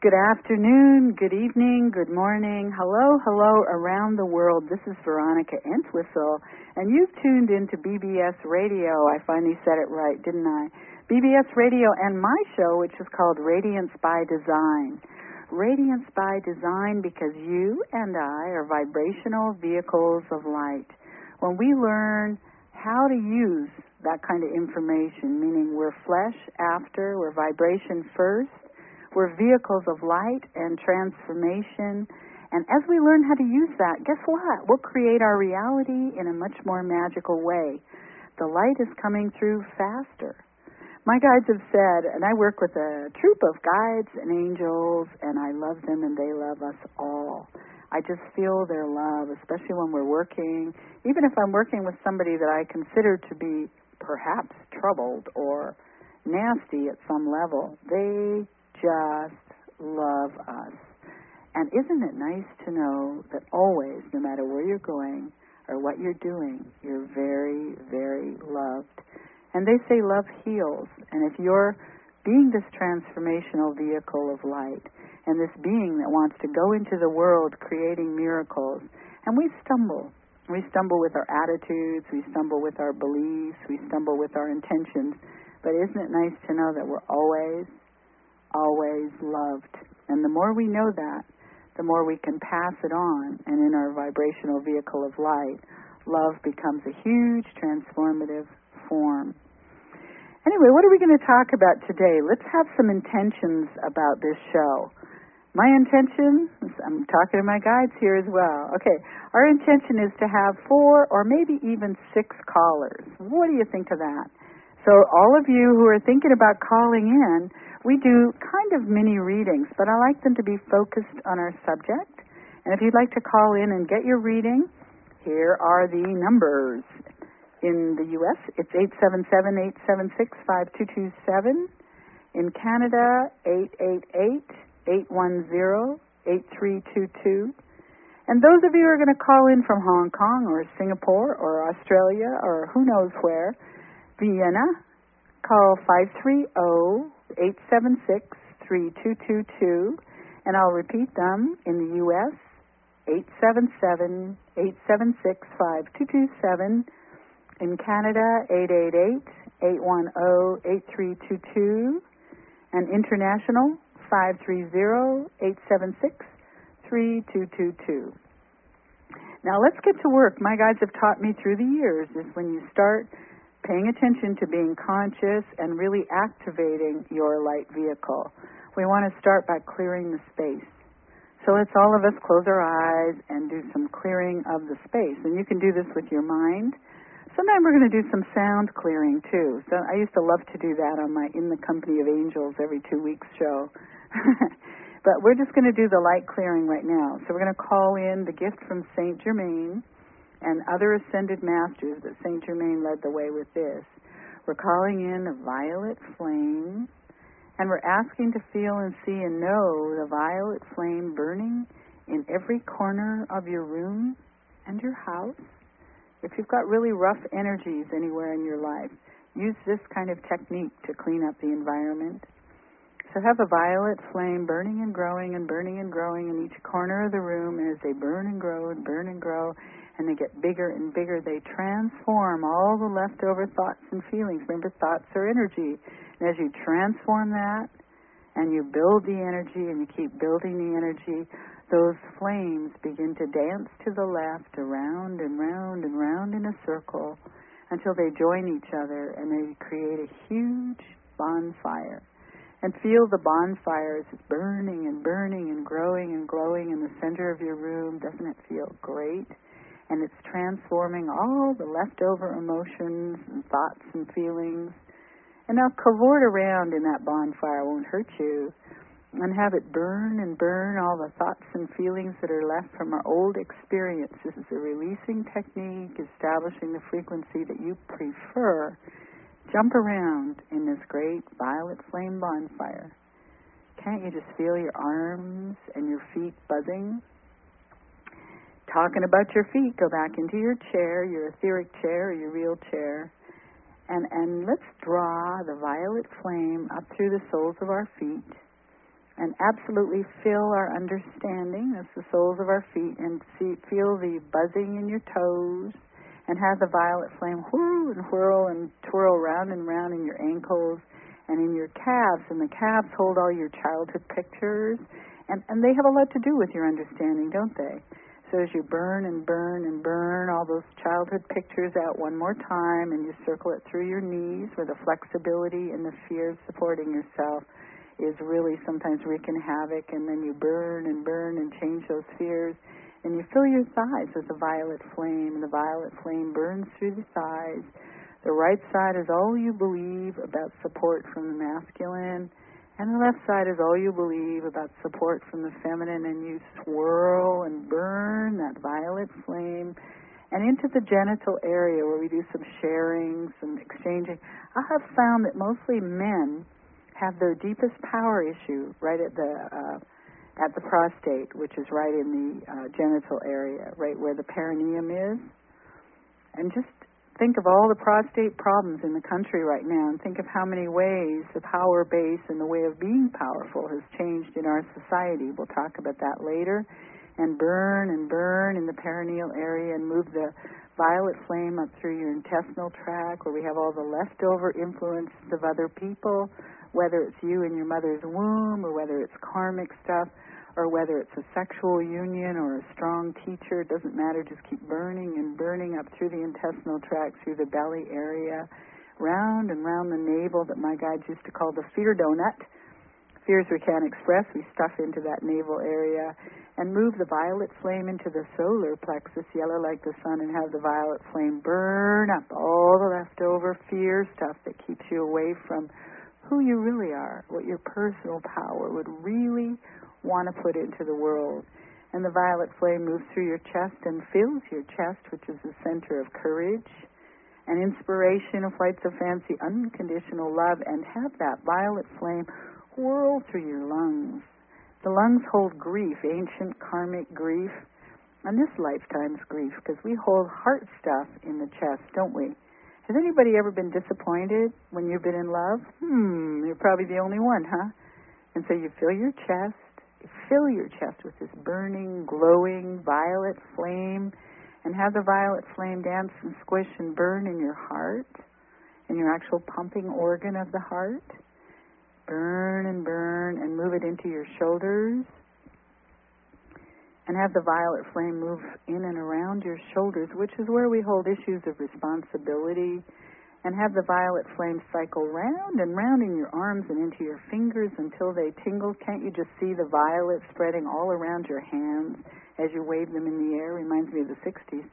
Good afternoon, good evening, good morning. Hello around the world. This is Veronica Entwistle, and you've tuned into BBS Radio. I finally said it right, didn't I? BBS Radio and my show, which is called Radiance by Design. Radiance by Design because you and I are vibrational vehicles of light. When we learn how to use that kind of information, meaning we're flesh after, we're vibration first, we're vehicles of light and transformation. And as we learn how to use that, guess what? We'll create our reality in a much more magical way. The light is coming through faster. My guides have said, and I work with a troop of guides and angels, and I love them and they love us all. I just feel their love, especially when we're working. Even if I'm working with somebody that I consider to be perhaps troubled or nasty at some level, they just love us. And isn't it nice to know that always, no matter where you're going or what you're doing, you're very, very loved. And they say love heals. And if you're being this transformational vehicle of light and this being that wants to go into the world creating miracles, and we stumble with our attitudes, we stumble with our beliefs, we stumble with our intentions, but isn't it nice to know that we're always loved? And the more we know that, the more we can pass it on, and in our vibrational vehicle of light, love becomes a huge transformative form. Anyway, what are we going to talk about today? Let's have some intentions about this show. My intention, I'm talking to my guides here as well. Okay, our intention is to have 4 or maybe even 6 callers. What do you think of that? So all of you who are thinking about calling in, we do kind of mini readings, but I like them to be focused on our subject. And if you'd like to call in and get your reading, here are the numbers. In the U.S., it's 877-876-5227. In Canada, 888-810-8322. And those of you who are going to call in from Hong Kong or Singapore or Australia or who knows where, Vienna, call 530-876-3222, and I'll repeat them. In the U.S., 877-876-5227. In Canada, 888-810-8322. And international, 530-876-3222. Now let's get to work. My guides have taught me through the years is when you start paying attention to being conscious and really activating your light vehicle. We want to start by clearing the space. So let's all of us close our eyes and do some clearing of the space. And you can do this with your mind. Sometimes we're going to do some sound clearing too. So I used to love to do that on my In the Company of Angels every 2 weeks show. But we're just going to do the light clearing right now. So we're going to call in the gift from Saint Germain and other ascended masters, but Saint Germain led the way with this. We're calling in a violet flame, and we're asking to feel and see and know the violet flame burning in every corner of your room and your house. If you've got really rough energies anywhere in your life, use this kind of technique to clean up the environment. So have a violet flame burning and growing and burning and growing in each corner of the room, and as they burn and grow and burn and grow, and they get bigger and bigger, they transform all the leftover thoughts and feelings. Remember, thoughts are energy. And as you transform that, and you build the energy, and you keep building the energy, those flames begin to dance to the left, around and round and round in a circle, until they join each other, and they create a huge bonfire. And feel the bonfires burning and burning and growing and glowing in the center of your room. Doesn't it feel great? And it's transforming all the leftover emotions and thoughts and feelings. And now cavort around in that bonfire, won't hurt you. And have it burn and burn all the thoughts and feelings that are left from our old experience. This is a releasing technique, establishing the frequency that you prefer. Jump around in this great violet flame bonfire. Can't you just feel your arms and your feet buzzing? Talking about your feet, go back into your chair, your etheric chair or your real chair, and let's draw the violet flame up through the soles of our feet and absolutely feel our understanding. That's the soles of our feet, and feel the buzzing in your toes, and have the violet flame whirl and whirl and twirl round and round in your ankles and in your calves. And the calves hold all your childhood pictures, and they have a lot to do with your understanding, don't they? So as you burn and burn and burn all those childhood pictures out one more time, and you circle it through your knees, where the flexibility and the fear of supporting yourself is really sometimes wreaking havoc, and then you burn and burn and change those fears, and you fill your thighs with the violet flame, and the violet flame burns through the thighs. The right side is all you believe about support from the masculine, and the left side is all you believe about support from the feminine, and you swirl and burn that violet flame and into the genital area, where we do some sharing, some exchanging. I have found that mostly men have their deepest power issue right at the prostate, which is right in the genital area, right where the perineum is. And just think of all the prostate problems in the country right now, and think of how many ways the power base and the way of being powerful has changed in our society. We'll talk about that later. And burn in the perineal area, and move the violet flame up through your intestinal tract, where we have all the leftover influences of other people, whether it's you in your mother's womb, or whether it's karmic stuff, or whether it's a sexual union or a strong teacher. It doesn't matter. Just keep burning and burning up through the intestinal tract, through the belly area, round and round the navel that my guides used to call the fear donut. Fears we can't express, we stuff into that navel area, and move the violet flame into the solar plexus, yellow like the sun, and have the violet flame burn up all the leftover fear stuff that keeps you away from who you really are, what your personal power would really want to put into the world. And the violet flame moves through your chest and fills your chest, which is the center of courage and inspiration, of flights of fancy, unconditional love, and have that violet flame whirl through your lungs. The lungs hold grief, ancient karmic grief, and this lifetime's grief, because we hold heart stuff in the chest, don't we? Has anybody ever been disappointed when you've been in love? You're probably the only one, huh? And so you fill your chest with this burning, glowing violet flame, and have the violet flame dance and squish and burn in your heart, in your actual pumping organ of the heart. Burn and move it into your shoulders, and have the violet flame move in and around your shoulders, which is where we hold issues of responsibility, and have the violet flame cycle round and round in your arms and into your fingers until they tingle. Can't you just see the violet spreading all around your hands as you wave them in the air? Reminds me of the 60s.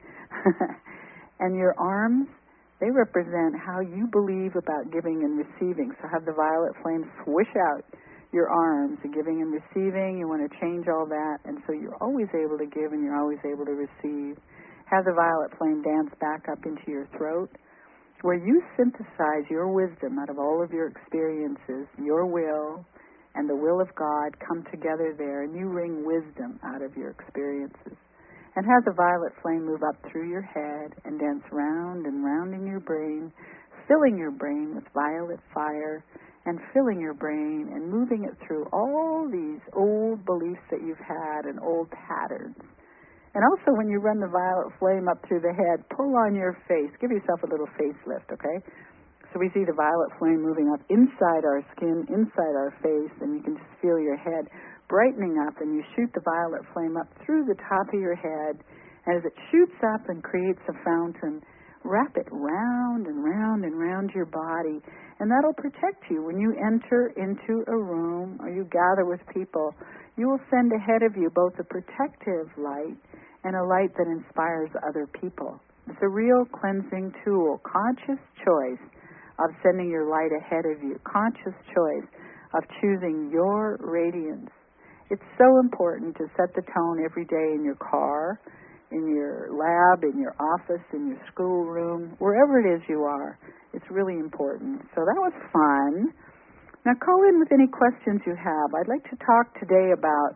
And your arms, they represent how you believe about giving and receiving. So have the violet flame swish out your arms, and giving and receiving. You want to change all that, and so you're always able to give and you're always able to receive. Have the violet flame dance back up into your throat, where you synthesize your wisdom out of all of your experiences. Your will and the will of God come together there, and you wring wisdom out of your experiences. And have the violet flame move up through your head and dance round and round in your brain, filling your brain with violet fire, and filling your brain and moving it through all these old beliefs that you've had and old patterns. And also, when you run the violet flame up through the head, pull on your face. Give yourself a little facelift, okay? So we see the violet flame moving up inside our skin, inside our face, and you can just feel your head brightening up, and you shoot the violet flame up through the top of your head. And as it shoots up and creates a fountain, wrap it round and round and round your body, and that'll protect you. When you enter into a room or you gather with people, you will send ahead of you both a protective light and a light that inspires other people. It's a real cleansing tool, conscious choice of sending your light ahead of you, conscious choice of choosing your radiance. It's so important to set the tone every day in your car, in your lab, in your office, in your schoolroom, wherever it is you are. It's really important. So that was fun. Now call in with any questions you have. I'd like to talk today about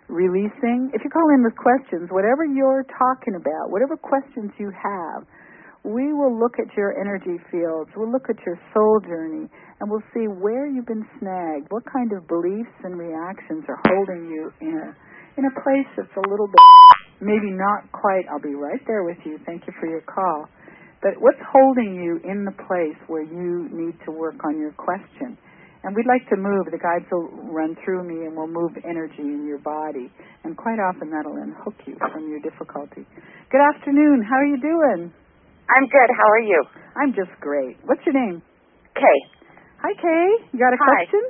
releasing. If you call in with questions, whatever you're talking about, whatever questions you have, we will look at your energy fields, we'll look at your soul journey, and we'll see where you've been snagged, what kind of beliefs and reactions are holding you in a place that's a little bit, maybe not quite, I'll be right there with you, thank you for your call, but what's holding you in the place where you need to work on your question? And we'd like to move. The guides will run through me and we'll move energy in your body. And quite often that'll unhook you from your difficulty. Good afternoon. How are you doing? I'm good. How are you? I'm just great. What's your name? Kay. Hi, Kay. You got a question?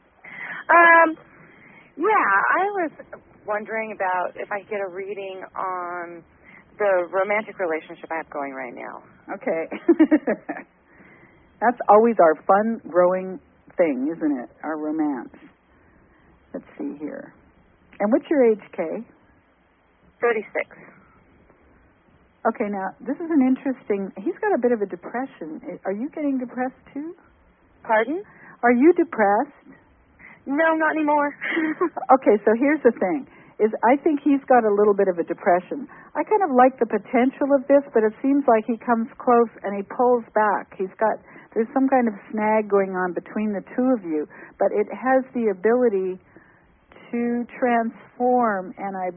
Yeah, I was wondering about if I could get a reading on the romantic relationship I have going right now. Okay. That's always our fun, growing thing, isn't it? Our romance. Let's see here. And what's your age, Kay? 36. Okay, now, this is an interesting... He's got a bit of a depression. Are you getting depressed, too? Pardon? Are you depressed? No, not anymore. Okay, so here's the thing. I think he's got a little bit of a depression. I kind of like the potential of this, but it seems like he comes close and he pulls back. There's some kind of snag going on between the two of you, but it has the ability to transform, and I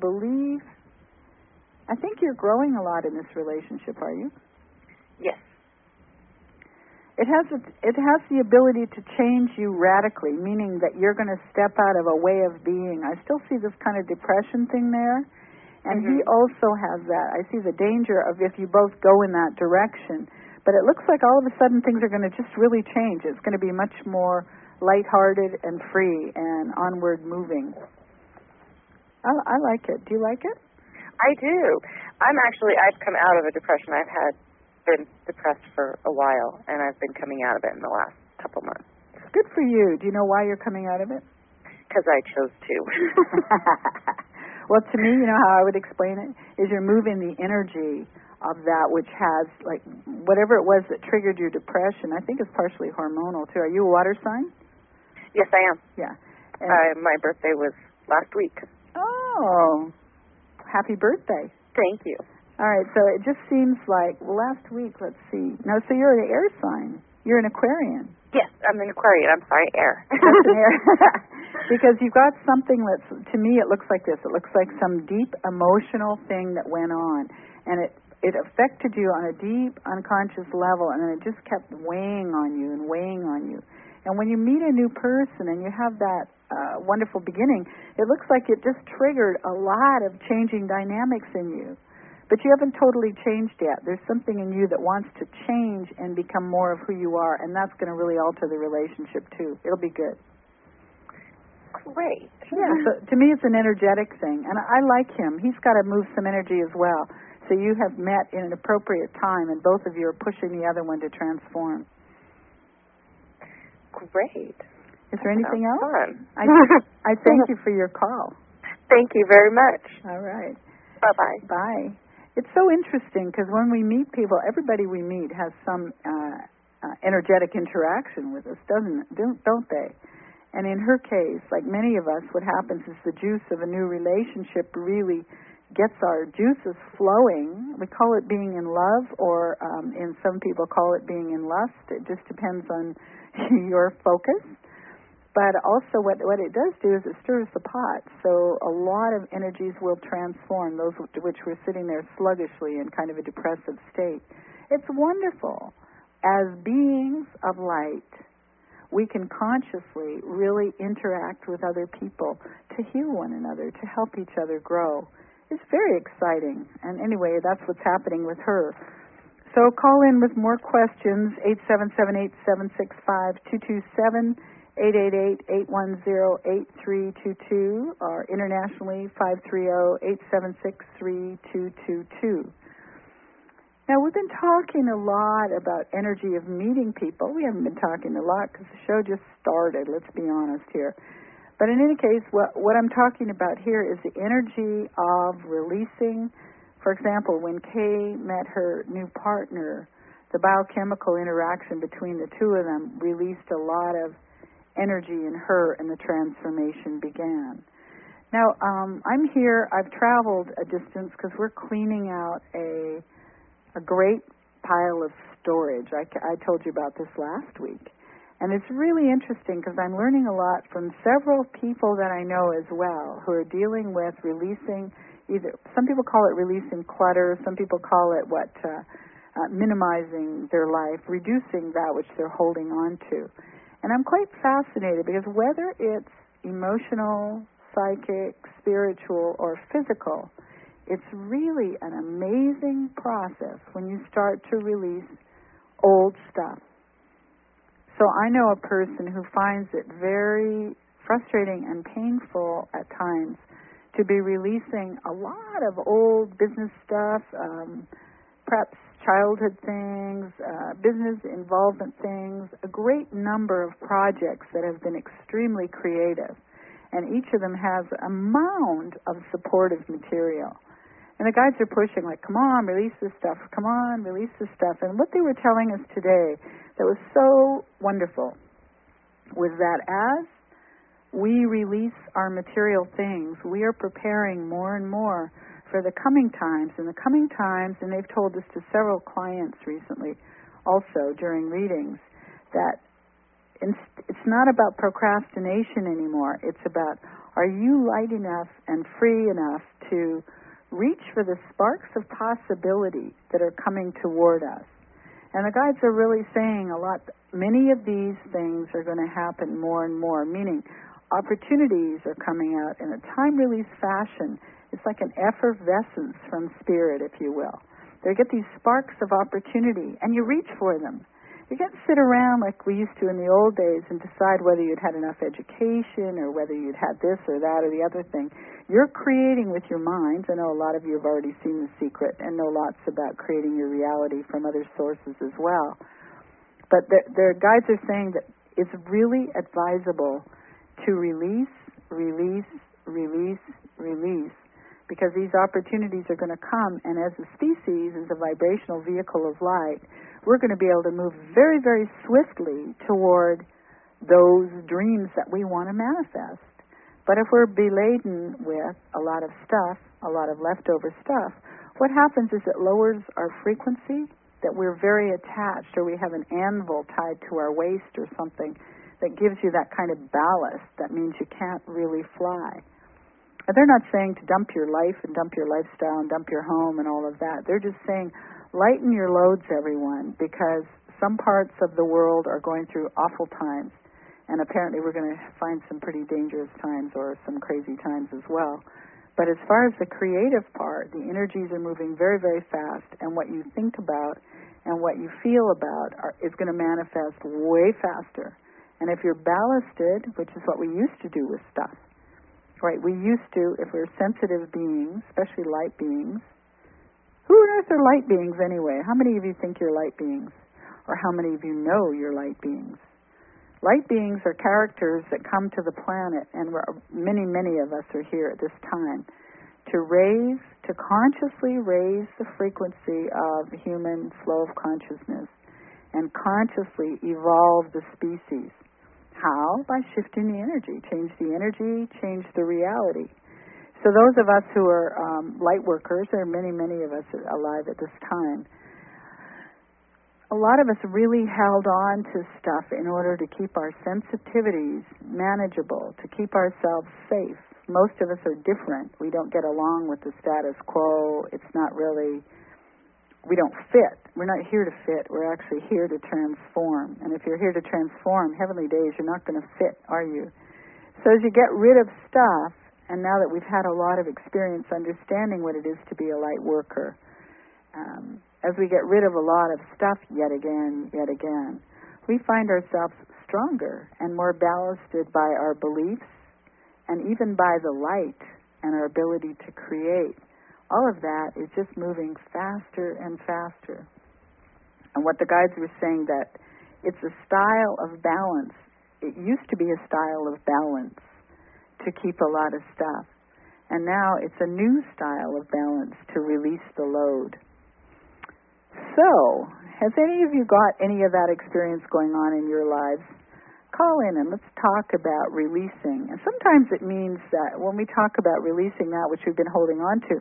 think you're growing a lot in this relationship, are you? Yes. It has the ability to change you radically, meaning that you're going to step out of a way of being. I still see this kind of depression thing there, and he also has that. I see the danger of if you both go in that direction, but it looks like all of a sudden things are going to just really change. It's going to be much more lighthearted and free and onward moving. I like it. Do you like it? I do. I've come out of a depression. I've been depressed for a while, and I've been coming out of it in the last couple months. Good for you. Do you know why you're coming out of it? Because I chose to. Well, to me, you know how I would explain it? Is you're moving the energy of that which has, like, whatever it was that triggered your depression. I think it's partially hormonal, too. Are you a water sign? Yes, I am. Yeah. My birthday was last week. Oh, happy birthday. Thank you. All right, so it just seems like, last week, let's see. No, so you're an air sign. You're an Aquarian. Yes, I'm an Aquarian. I'm sorry, air. That's an air. Because you've got something that's, to me, it looks like this. It looks like some deep emotional thing that went on, and it affected you on a deep unconscious level, and then it just kept weighing on you and weighing on you. And when you meet a new person and you have that wonderful beginning, it looks like it just triggered a lot of changing dynamics in you. But you haven't totally changed yet. There's something in you that wants to change and become more of who you are, and that's going to really alter the relationship, too. It'll be good. Great. Yeah, so to me it's an energetic thing, and I like him. He's got to move some energy as well. So you have met in an appropriate time, and both of you are pushing the other one to transform. Great. Is there anything else? Fun. I thank you for your call. Thank you very much. All right. Bye-bye. Bye. It's so interesting because when we meet people, everybody we meet has some energetic interaction with us, don't they? And in her case, like many of us, what happens is the juice of a new relationship really gets our juices flowing. We call it being in love, or in some people call it being in lust. It just depends on your focus. But also what it does do is it stirs the pot. So a lot of energies will transform, those which were sitting there sluggishly in kind of a depressive state. It's wonderful. As beings of light, we can consciously really interact with other people to heal one another, to help each other grow. It's very exciting. And anyway, that's what's happening with her. So call in with more questions, 877-8765-227, 888-810-8322, or internationally 530-876-3222. Now, we've been talking a lot about energy of meeting people. We haven't been talking a lot because the show just started, let's be honest here. But in any case, what I'm talking about here is the energy of releasing. For example, when Kay met her new partner, the biochemical interaction between the two of them released a lot of energy in her, and the transformation began. Now, I'm here. I've traveled a distance because we're cleaning out a great pile of storage. I told you about this last week. And it's really interesting because I'm learning a lot from several people that I know as well who are dealing with releasing some people call it releasing clutter, some people call it minimizing their life, reducing that which they're holding on to. And I'm quite fascinated because whether it's emotional, psychic, spiritual, or physical, it's really an amazing process when you start to release old stuff. So I know a person who finds it very frustrating and painful at times to be releasing a lot of old business stuff, perhaps childhood things, business involvement things, a great number of projects that have been extremely creative. And each of them has a mound of supportive material. And the guides are pushing, like, come on, release this stuff. Come on, release this stuff. And what they were telling us today that was so wonderful was that as we release our material things, we are preparing more and more for the coming times. And the coming times, and they've told this to several clients recently also during readings, that it's not about procrastination anymore. It's about, are you light enough and free enough to reach for the sparks of possibility that are coming toward us? And the guides are really saying a lot. Many of these things are going to happen more and more, meaning opportunities are coming out in a time-release fashion. It's like an effervescence from spirit, if you will. They get these sparks of opportunity, and you reach for them. You can't sit around like we used to in the old days and decide whether you'd had enough education or whether you'd had this or that or the other thing. You're creating with your minds. I know a lot of you have already seen The Secret and know lots about creating your reality from other sources as well. But their guides are saying that it's really advisable to release, because these opportunities are going to come, and as a species, as a vibrational vehicle of light, we're going to be able to move very, very swiftly toward those dreams that we want to manifest. But if we're beladen with a lot of stuff, a lot of leftover stuff, what happens is it lowers our frequency, that we're very attached, or we have an anvil tied to our waist or something that gives you that kind of ballast. That means you can't really fly. And they're not saying to dump your life and dump your lifestyle and dump your home and all of that. They're just saying lighten your loads, everyone, because some parts of the world are going through awful times. And apparently we're going to find some pretty dangerous times or some crazy times as well. But as far as the creative part, the energies are moving very, very fast. And what you think about and what you feel about is going to manifest way faster. And if you're ballasted, which is what we used to do with stuff, right? We used to, if we're sensitive beings, especially light beings. Who on earth are light beings anyway? How many of you think you're light beings? Or how many of you know you're light beings? Light beings are characters that come to the planet, and many of us are here at this time to consciously raise the frequency of human flow of consciousness and consciously evolve the species. How? By shifting the energy. Change the energy, change the reality. So those of us who are light workers, there are many of us alive at this time, a lot of us really held on to stuff in order to keep our sensitivities manageable, to keep ourselves safe. Most of us are different. We don't get along with the status quo. It's not really, we don't fit. We're not here to fit. We're actually here to transform. And if you're here to transform, heavenly days, you're not going to fit, are you? So as you get rid of stuff, and now that we've had a lot of experience understanding what it is to be a light worker, as we get rid of a lot of stuff yet again, we find ourselves stronger and more ballasted by our beliefs and even by the light and our ability to create. All of that is just moving faster and faster. And what the guides were saying, that it's a style of balance. It used to be a style of balance to keep a lot of stuff. And now it's a new style of balance to release the load. So, has any of you got any of that experience going on in your lives? Call in and let's talk about releasing. And sometimes it means that when we talk about releasing that which we've been holding on to,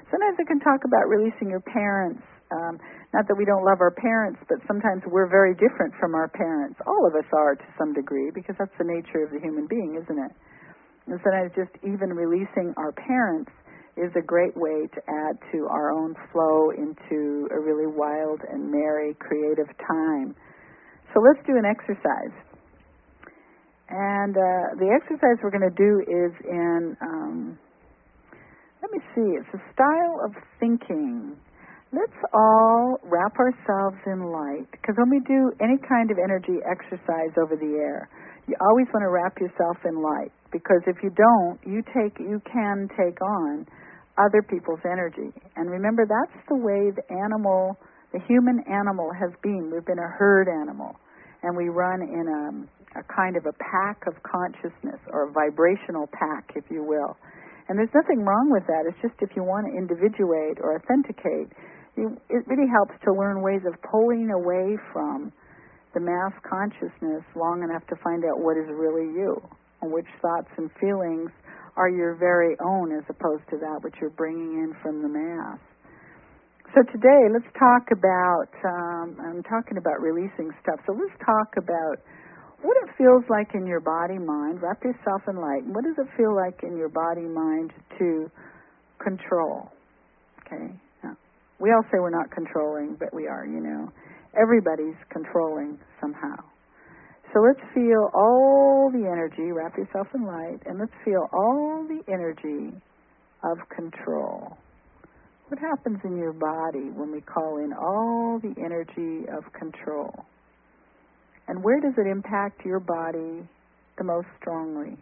Sometimes it can talk about releasing your parents. Not that we don't love our parents, but sometimes we're very different from our parents. All of us are to some degree, because that's the nature of the human being, isn't it? And sometimes just even releasing our parents is a great way to add to our own flow into a really wild and merry, creative time. So let's do an exercise. And the exercise we're going to do is in, let me see, it's a style of thinking. Let's all wrap ourselves in light, because when we do any kind of energy exercise over the air, you always want to wrap yourself in light, because if you don't, you can take on other people's energy. And remember, that's the way the human animal has been. We've been a herd animal, and we run in a kind of a pack of consciousness, or a vibrational pack, if you will. And there's nothing wrong with that. It's just if you want to individuate or authenticate, it really helps to learn ways of pulling away from the mass consciousness long enough to find out what is really you, and which thoughts and feelings are your very own, as opposed to that which you're bringing in from the mass. So today, let's talk about, I'm talking about releasing stuff, so let's talk about what it feels like in your body-mind. Wrap yourself in light. What does it feel like in your body-mind to control? Okay? Now, we all say we're not controlling, but we are, Everybody's controlling somehow. So let's feel all the energy, wrap yourself in light, and let's feel all the energy of control. What happens in your body when we call in all the energy of control? And where does it impact your body the most strongly?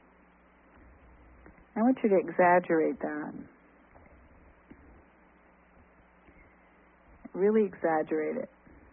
I want you to exaggerate that. Really exaggerate it.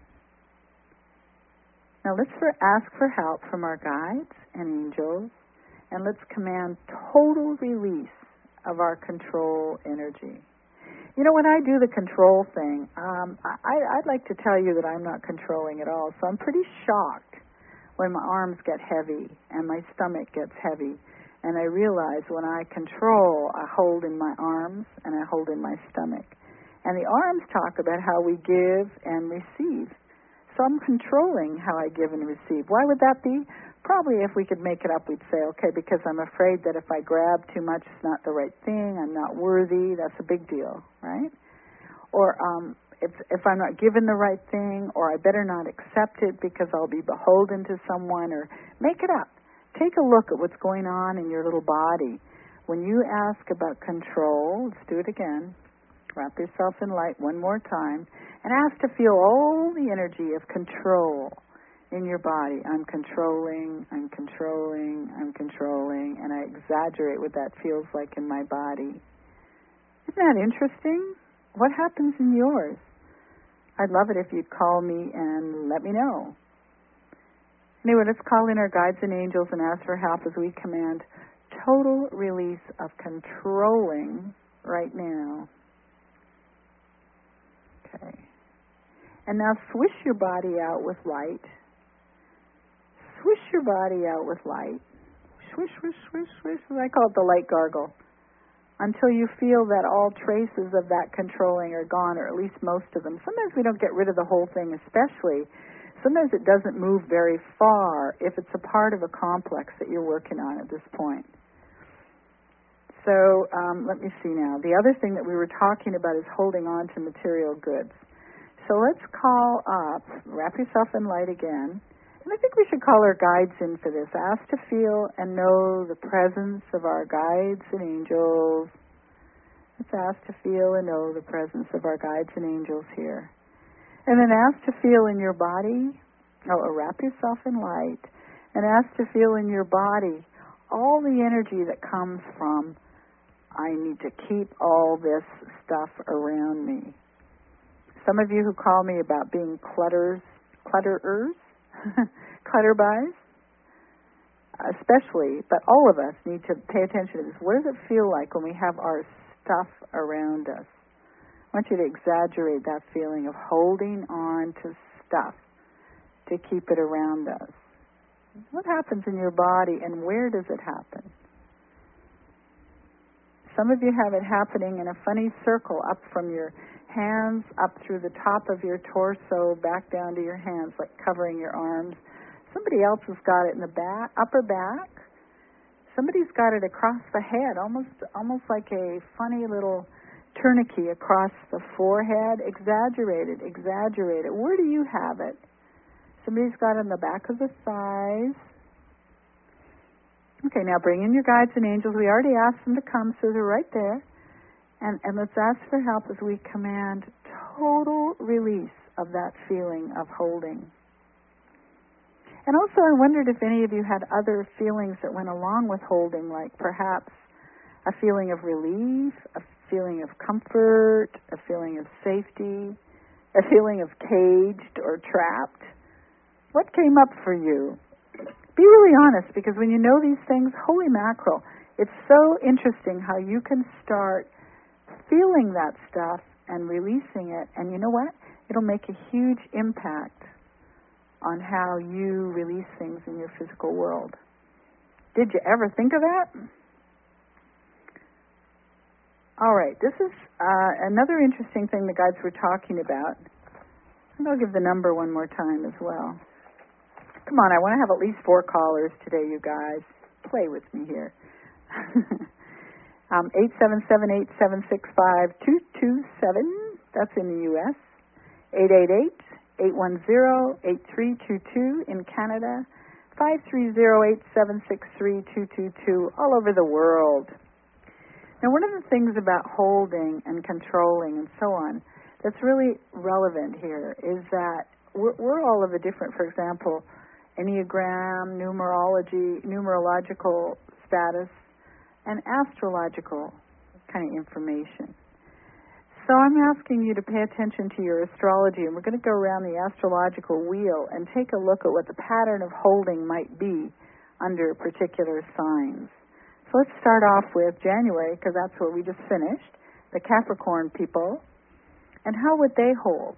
Now let's ask for help from our guides and angels, and let's command total release of our control energy. When I do the control thing, I'd like to tell you that I'm not controlling at all. So I'm pretty shocked when my arms get heavy and my stomach gets heavy. And I realize when I control, I hold in my arms and I hold in my stomach. And the arms talk about how we give and receive. So I'm controlling how I give and receive. Why would that be? Probably if we could make it up, we'd say, okay, because I'm afraid that if I grab too much, it's not the right thing, I'm not worthy, that's a big deal, right? Or if I'm not given the right thing, or I better not accept it because I'll be beholden to someone, or make it up. Take a look at what's going on in your little body. When you ask about control, let's do it again. Wrap yourself in light one more time, and ask to feel all the energy of control in your body. I'm controlling, I'm controlling, I'm controlling, and I exaggerate what that feels like in my body. Isn't that interesting? What happens in yours? I'd love it if you'd call me and let me know. Anyway, let's call in our guides and angels and ask for help as we command total release of controlling right now. Okay. And now swish your body out with light. Swish your body out with light. Swish, swish, swish, swish. I call it the light gargle. Until you feel that all traces of that controlling are gone, or at least most of them. Sometimes we don't get rid of the whole thing, especially. Sometimes it doesn't move very far if it's a part of a complex that you're working on at this point. So let me see now. The other thing that we were talking about is holding on to material goods. So let's call up, wrap yourself in light again. And I think we should call our guides in for this. Ask to feel and know the presence of our guides and angels. Let's ask to feel and know the presence of our guides and angels here. And then ask to feel in your body, wrap yourself in light, and ask to feel in your body all the energy that comes from, I need to keep all this stuff around me. Some of you who call me about being clutterers, clutterbuys, especially, but all of us need to pay attention to this. What does it feel like when we have our stuff around us? I want you to exaggerate that feeling of holding on to stuff to keep it around us. What happens in your body and where does it happen? Some of you have it happening in a funny circle up from your hands, up through the top of your torso, back down to your hands, like covering your arms. Somebody else has got it in the back, upper back. Somebody's got it across the head, almost like a funny little tourniquet across the forehead. Exaggerated. Where do you have it? Somebody's got it in the back of the thighs. Okay, now bring in your guides and angels. We already asked them to come, so they're right there. And let's ask for help as we command total release of that feeling of holding. And also, I wondered if any of you had other feelings that went along with holding, like perhaps a feeling of relief, a feeling of comfort, a feeling of safety, a feeling of caged or trapped. What came up for you? Be really honest, because when you know these things, holy mackerel, it's so interesting how you can start feeling that stuff and releasing it, and you know what? It'll make a huge impact on how you release things in your physical world. Did you ever think of that? All right, this is another interesting thing the guides were talking about. And I'll give the number one more time as well. Come on, I want to have at least 4 callers today, you guys. Play with me here. 877-876-5227. That's in the U.S. 888-810-8322 in Canada. 530-876-3222 all over the world. Now, one of the things about holding and controlling and so on that's really relevant here is that we're all of a different, for example, Enneagram, numerological status, and astrological kind of information. So I'm asking you to pay attention to your astrology, and we're going to go around the astrological wheel and take a look at what the pattern of holding might be under particular signs. So let's start off with January, because that's what we just finished, the Capricorn people, and how would they hold?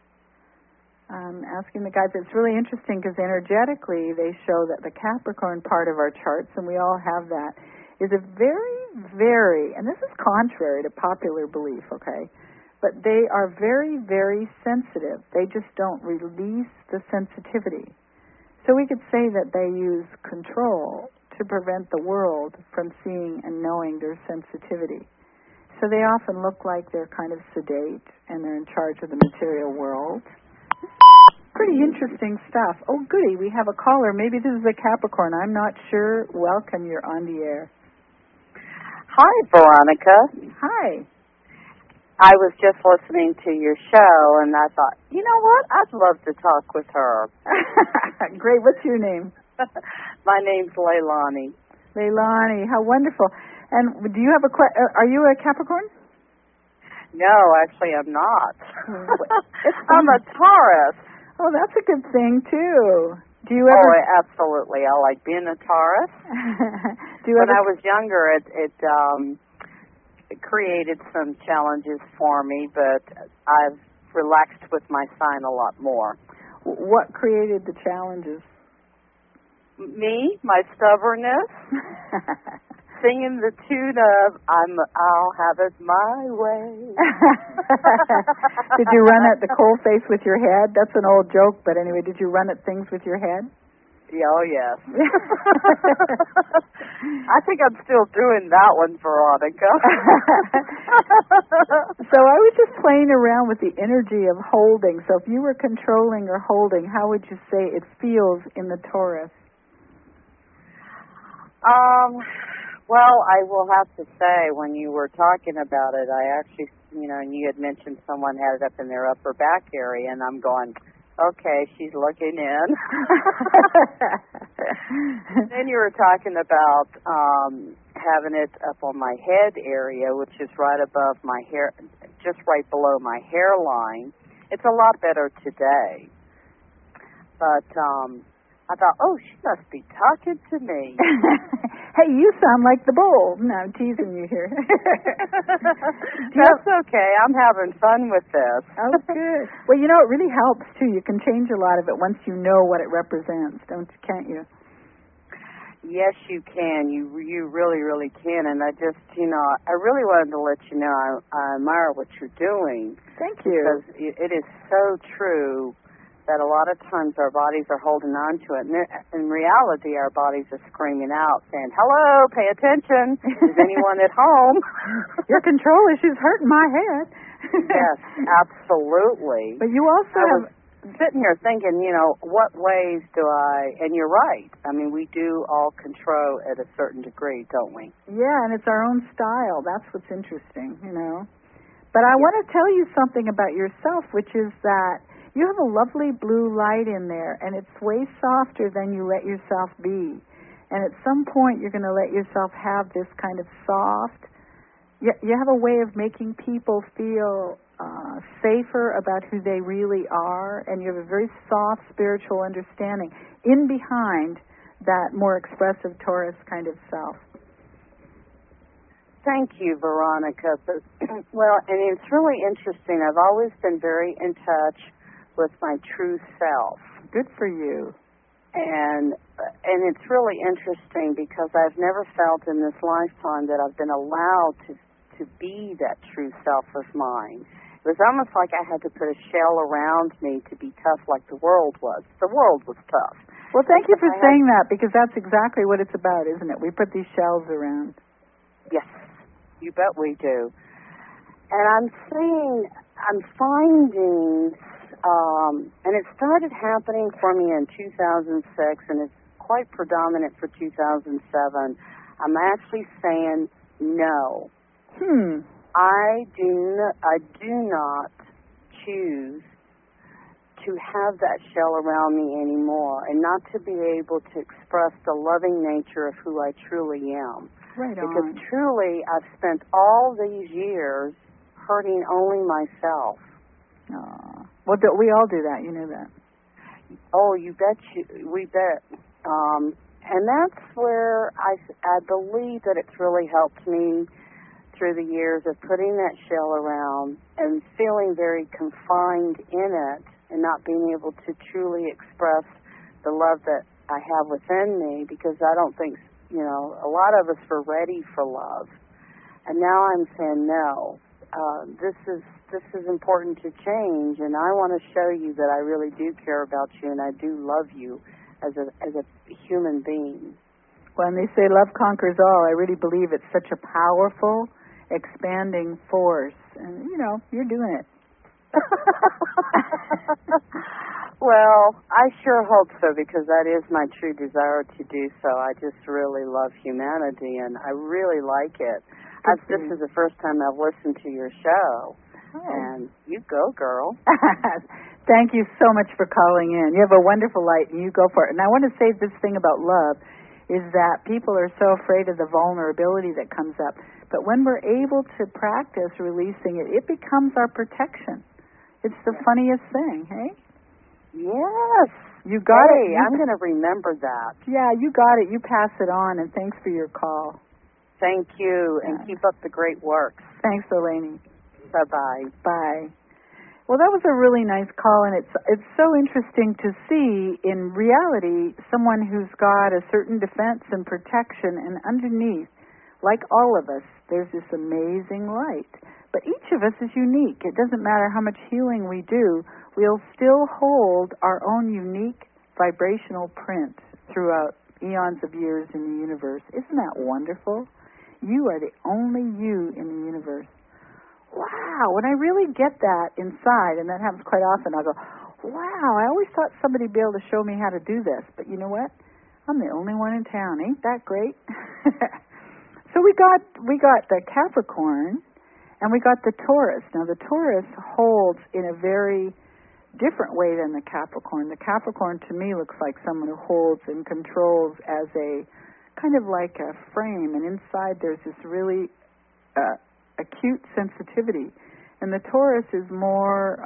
Asking the guides, it's really interesting because energetically they show that the Capricorn part of our charts, and we all have that, is a very, very, and this is contrary to popular belief, okay, but they are very, very sensitive. They just don't release the sensitivity. So we could say that they use control to prevent the world from seeing and knowing their sensitivity. So they often look like they're kind of sedate and they're in charge of the material world. Pretty interesting stuff. Oh, goody, we have a caller. Maybe this is a Capricorn. I'm not sure. Welcome, you're on the air. Hi, Veronica. Hi. I was just listening to your show, and I thought, you know what? I'd love to talk with her. Great. What's your name? My name's Leilani. Leilani. How wonderful. And do you have are you a Capricorn? No, actually, I'm not. I'm a Taurus. Oh, that's a good thing, too. Do you ever... Oh, absolutely. I like being a Taurus. When I was younger, it created some challenges for me, but I've relaxed with my sign a lot more. What created the challenges? Me, my stubbornness, singing the tune of I'll have it my way. Did you run at the coal face with your head? That's an old joke, but anyway, did you run at things with your head? Oh, yes. I think I'm still doing that one, Veronica. So I was just playing around with the energy of holding. So if you were controlling or holding, how would you say it feels in the Taurus? Well, I will have to say, when you were talking about it, I actually, and you had mentioned someone had it up in their upper back area, and I'm going, okay, she's looking in. Then you were talking about having it up on my head area, which is right above my hair, just right below my hairline. It's a lot better today. But I thought, oh, she must be talking to me. Hey, you sound like the bull. No, I'm teasing you here. That's okay. I'm having fun with this. Oh, good. Well, it really helps, too. You can change a lot of it once you know what it represents, can't you? Yes, you can. You really, really can. And I just, I really wanted to let you know I admire what you're doing. Thank you. Because it is so true that a lot of times our bodies are holding on to it. And in reality, our bodies are screaming out, saying, hello, pay attention. Is anyone at home? Your control issue's hurting my head. Yes, absolutely. But you also have... sitting here thinking, what ways do and you're right. I mean, we do all control at a certain degree, don't we? Yeah, and it's our own style. That's what's interesting, But I want to tell you something about yourself, which is that you have a lovely blue light in there, and it's way softer than you let yourself be. And at some point, you're going to let yourself have this kind of soft... You have a way of making people feel... safer about who they really are, and you have a very soft spiritual understanding in behind that more expressive Taurus kind of self. Thank you, Veronica. Well, and it's really interesting. I've always been very in touch with my true self. Good for you. And it's really interesting because I've never felt in this lifetime that I've been allowed to be that true self of mine. It was almost like I had to put a shell around me to be tough like the world was. The world was tough. Well, thank you for saying that, because that's exactly what it's about, isn't it? We put these shells around. Yes, you bet we do. And I'm finding, and it started happening for me in 2006, and it's quite predominant for 2007. I'm actually saying no. I do not choose to have that shell around me anymore, and not to be able to express the loving nature of who I truly am. Right on. Because truly, I've spent all these years hurting only myself. Well, we all do that. You know that. Oh, you bet. We bet. And that's where I believe that it's really helped me through the years of putting that shell around and feeling very confined in it and not being able to truly express the love that I have within me, because I don't think, a lot of us are ready for love. And now I'm saying no. This is important to change, and I want to show you that I really do care about you and I do love you as a human being. When they say love conquers all, I really believe it's such a powerful, expanding force, and you're doing it. Well, I sure hope so, because that is my true desire to do so. I just really love humanity, and I really like it. This is the first time I've listened to your show, and you go, girl. Thank you so much for calling in. You have a wonderful light, and you go for it. And I want to say this thing about love is that people are so afraid of the vulnerability that comes up. But when we're able to practice releasing it, it becomes our protection. It's the funniest thing, hey? Yes. You got it. I'm going to remember that. Yeah, you got it. You pass it on, and thanks for your call. Thank you, and keep up the great work. Thanks, Eleni. Bye-bye. Bye. Well, that was a really nice call, and it's so interesting to see, in reality, someone who's got a certain defense and protection, and underneath, like all of us, there's this amazing light. But each of us is unique. It doesn't matter how much healing we do, we'll still hold our own unique vibrational print throughout eons of years in the universe. Isn't that wonderful? You are the only you in the universe. Wow, when I really get that inside, and that happens quite often, I go, wow, I always thought somebody would be able to show me how to do this, but you know what? I'm the only one in town. Ain't that great? So we got the Capricorn, and we got the Taurus. Now, the Taurus holds in a very different way than the Capricorn. The Capricorn, to me, looks like someone who holds and controls as a kind of like a frame, and inside there's this really acute sensitivity. And the Taurus is more,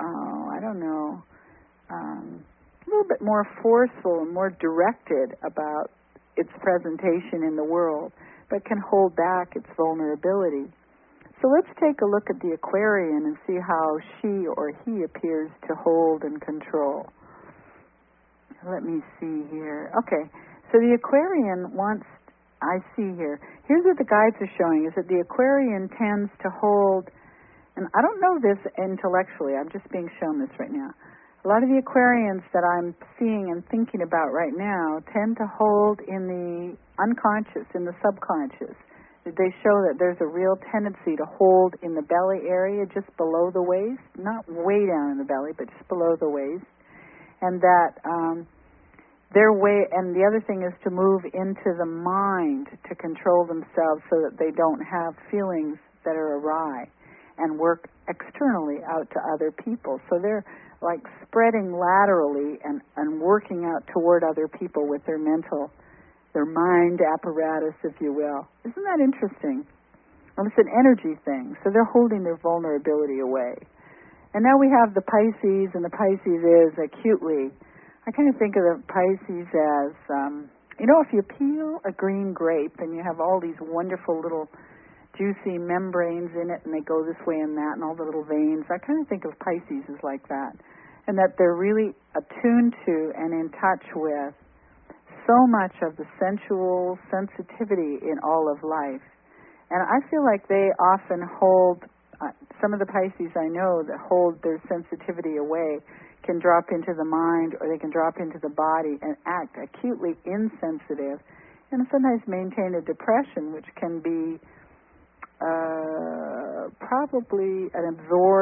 a little bit more forceful and more directed about its presentation in the world, but can hold back its vulnerability. So let's take a look at the Aquarian and see how she or he appears to hold and control. Let me see here. Okay, so the Aquarian wants I see here. Here's what the guides are showing, is that the Aquarian tends to hold, and I don't know this intellectually, I'm just being shown this right now. A lot of the Aquarians that I'm seeing and thinking about right now tend to hold in the unconscious, in the subconscious. They show that there's a real tendency to hold in the belly area, just below the waist, not way down in the belly, but just below the waist. And that their way, and the other thing is to move into the mind to control themselves so that they don't have feelings that are awry, and work externally out to other people. So they're like spreading laterally and working out toward other people with their mind apparatus, if you will. Isn't that interesting? Well, it's an energy thing, so they're holding their vulnerability away. And now we have the Pisces, and the Pisces is acutely, I kind of think of the Pisces as, if you peel a green grape and you have all these wonderful little juicy membranes in it, and they go this way and that, and all the little veins, I kind of think of Pisces as like that. And that they're really attuned to and in touch with so much of the sensual sensitivity in all of life. And I feel like they often hold, some of the Pisces I know that hold their sensitivity away can drop into the mind, or they can drop into the body and act acutely insensitive, and sometimes maintain a depression, which can be probably an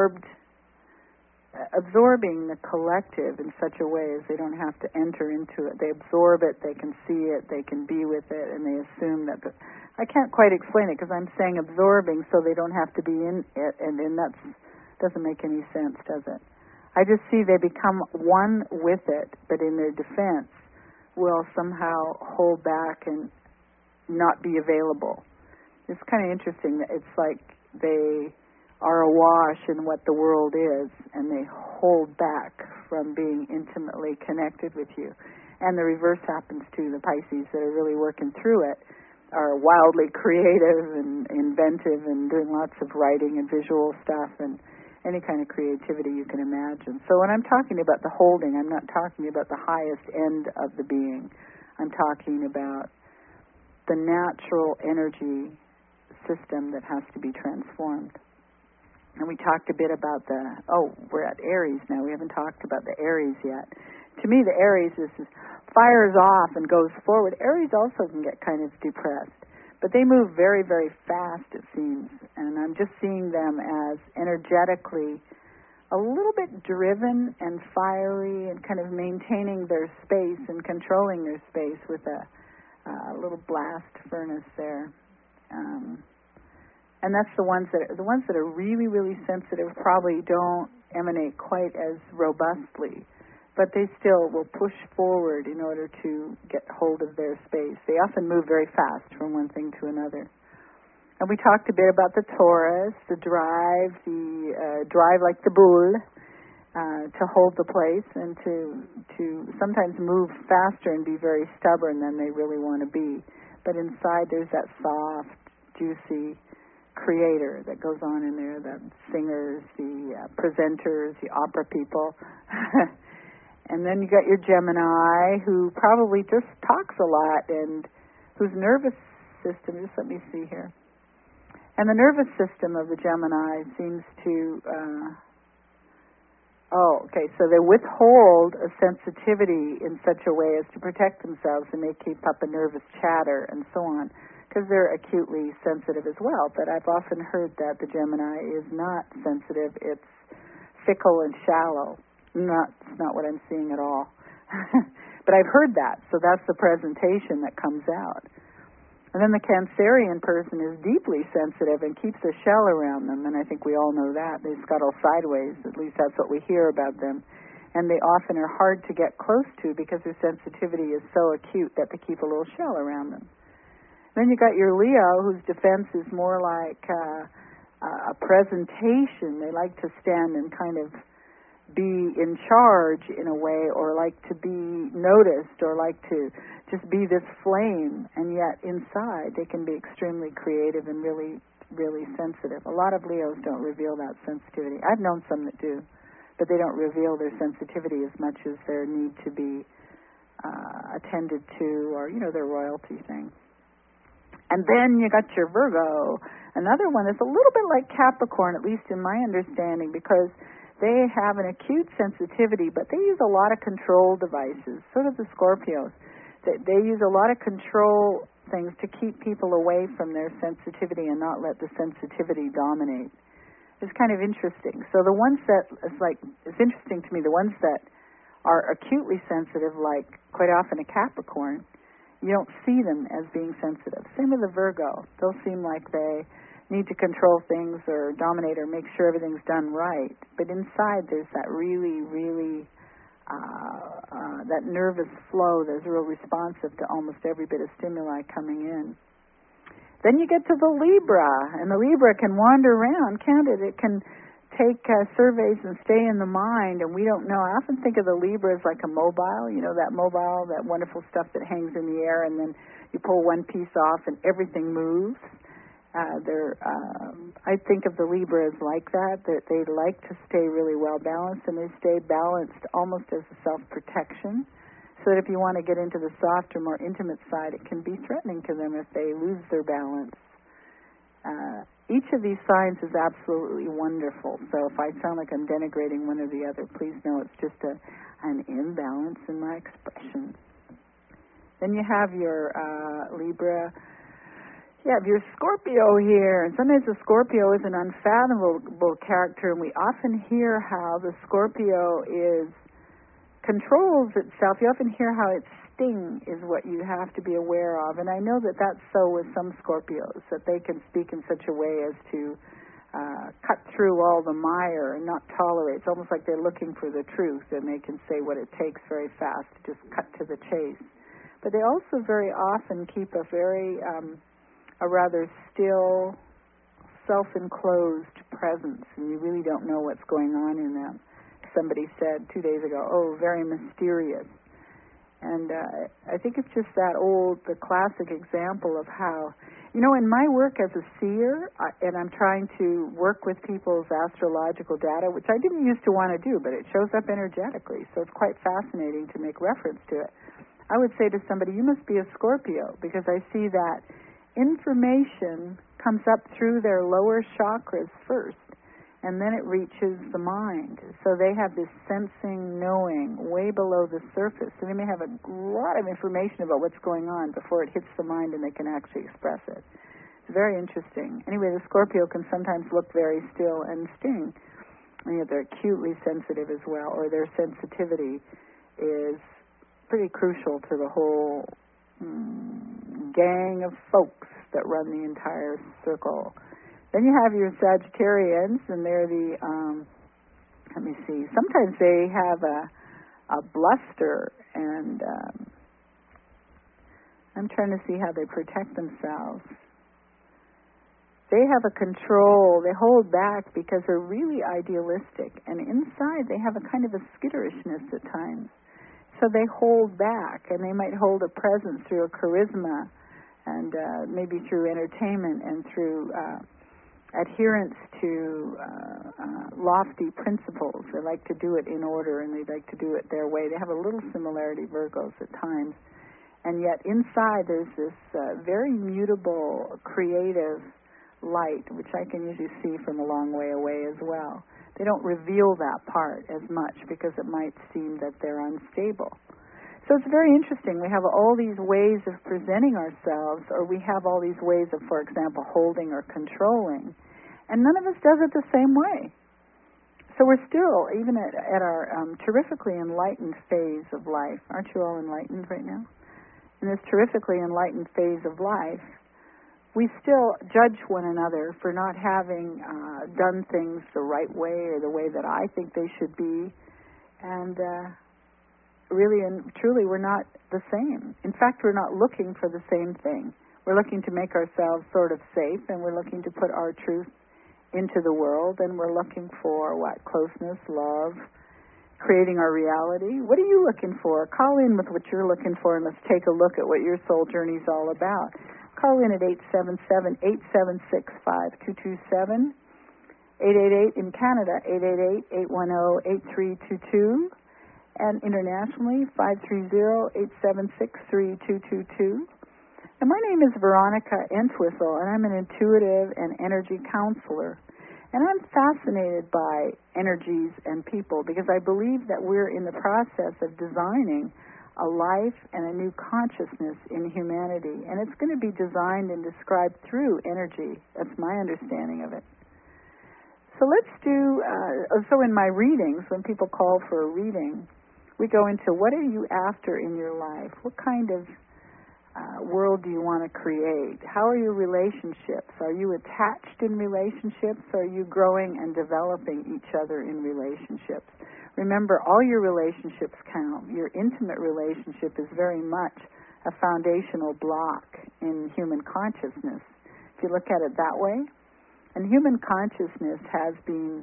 absorbing the collective in such a way as they don't have to enter into it. They absorb it, they can see it, they can be with it, and they assume that I can't quite explain it because I'm saying absorbing so they don't have to be in it, and that doesn't make any sense, does it? I just see they become one with it, but in their defense will somehow hold back and not be available. It's kind of interesting that it's like they are awash in what the world is, and they hold back from being intimately connected with you. And the reverse happens too. The Pisces that are really working through it are wildly creative and inventive and doing lots of writing and visual stuff and any kind of creativity you can imagine. So when I'm talking about the holding, I'm not talking about the highest end of the being. I'm talking about the natural energy system that has to be transformed. And we talked a bit about we're at Aries now. We haven't talked about the Aries yet. To me, the Aries fires off and goes forward. Aries also can get kind of depressed, but they move very, very fast, it seems. And I'm just seeing them as energetically a little bit driven and fiery and kind of maintaining their space and controlling their space with a little blast furnace there. And that's the ones that are really, really sensitive probably don't emanate quite as robustly, but they still will push forward in order to get hold of their space. They often move very fast from one thing to another. And we talked a bit about the Taurus, the drive like the bull, to hold the place and to sometimes move faster and be very stubborn than they really want to be. But inside there's that soft, juicy creator that goes on in there, the singers, the presenters, the opera people. And then you got your Gemini, who probably just talks a lot and whose nervous system, just let me see here. And the nervous system of the Gemini seems to, so they withhold a sensitivity in such a way as to protect themselves, and they keep up a nervous chatter and so on, because they're acutely sensitive as well. But I've often heard that the Gemini is not sensitive, it's fickle and shallow. It's not what I'm seeing at all. But I've heard that, so that's the presentation that comes out. And then the Cancerian person is deeply sensitive and keeps a shell around them, and I think we all know that. They scuttle sideways, at least that's what we hear about them. And they often are hard to get close to because their sensitivity is so acute that they keep a little shell around them. Then you got your Leo, whose defense is more like a presentation. They like to stand and kind of be in charge in a way, or like to be noticed, or like to just be this flame, and yet inside they can be extremely creative and really, really sensitive. A lot of Leos don't reveal that sensitivity. I've known some that do, but they don't reveal their sensitivity as much as their need to be attended to, or, their royalty thing. And then you got your Virgo. Another one is a little bit like Capricorn, at least in my understanding, because they have an acute sensitivity, but they use a lot of control devices, sort of the Scorpios. They use a lot of control things to keep people away from their sensitivity and not let the sensitivity dominate. It's kind of interesting. So the ones that, it's interesting to me, the ones that are acutely sensitive, like quite often a Capricorn, you don't see them as being sensitive. Same with the Virgo. They'll seem like they need to control things or dominate or make sure everything's done right. But inside there's that really, really, that nervous flow that's real responsive to almost every bit of stimuli coming in. Then you get to the Libra, and the Libra can wander around, can't it? It can take surveys and stay in the mind, and we don't know. I often think of the Libra as like a mobile, that mobile, that wonderful stuff that hangs in the air, and then you pull one piece off and everything moves. I think of the Libra as like that they like to stay really well balanced, and they stay balanced almost as a self-protection, so that if you want to get into the softer, more intimate side, it can be threatening to them if they lose their balance. Each of these signs is absolutely wonderful, so if I sound like I'm denigrating one or the other, please know it's just an imbalance in my expression. Then you have your Libra. You have your Scorpio here, and sometimes the Scorpio is an unfathomable character, and we often hear how the Scorpio controls itself. You often hear how its sting is what you have to be aware of, and I know that that's so with some Scorpios, that they can speak in such a way as to cut through all the mire and not tolerate. It's almost like they're looking for the truth, and they can say what it takes very fast to just cut to the chase. But they also very often keep a rather still, self-enclosed presence, and you really don't know what's going on in them. Somebody said 2 days ago, very mysterious. And I think it's just the classic example of how, in my work as a seer, and I'm trying to work with people's astrological data, which I didn't used to want to do, but it shows up energetically, so it's quite fascinating to make reference to it. I would say to somebody, you must be a Scorpio, because I see that information comes up through their lower chakras first, and then it reaches the mind. So they have this sensing, knowing way below the surface. So they may have a lot of information about what's going on before it hits the mind and they can actually express it. It's very interesting. Anyway, the Scorpio can sometimes look very still and sting. They're acutely sensitive as well, or their sensitivity is pretty crucial to the whole gang of folks that run the entire circle. Then you have your Sagittarians, and they're let me see, sometimes they have a bluster, and I'm trying to see how they protect themselves. They have a control, they hold back because they're really idealistic, and inside they have a kind of a skitterishness at times. So they hold back, and they might hold a presence through a charisma, and maybe through entertainment and through adherence to lofty principles. They like to do it in order, and they like to do it their way. They have a little similarity, Virgos, at times. And yet inside there's this very mutable, creative light, which I can usually see from a long way away as well. They don't reveal that part as much because it might seem that they're unstable. So it's very interesting. We have all these ways of presenting ourselves, or we have all these ways of, for example, holding or controlling, and none of us does it the same way. So we're still, even at our terrifically enlightened phase of life, aren't you all enlightened right now? In this terrifically enlightened phase of life, we still judge one another for not having done things the right way or the way that I think they should be, and really and truly we're not the same. In fact, we're not looking for the same thing. We're looking to make ourselves sort of safe, and we're looking to put our truth into the world, and we're looking for what? Closeness, love, creating our reality. What are you looking for? Call in with what you're looking for, and let's take a look at what your soul journey is all about. Call in at 877-876-5227, 888 in Canada, 888-810-8322, and internationally, 530-876-3222. And my name is Veronica Entwistle, and I'm an intuitive and energy counselor. And I'm fascinated by energies and people because I believe that we're in the process of designing a life and a new consciousness in humanity. And it's going to be designed and described through energy. That's my understanding of it. So let's do, so in my readings, when people call for a reading, we go into what are you after in your life? What kind of world do you want to create? How are your relationships? Are you attached in relationships? Or are you growing and developing each other in relationships? Remember, all your relationships count. Your intimate relationship is very much a foundational block in human consciousness. If you look at it that way, and human consciousness has been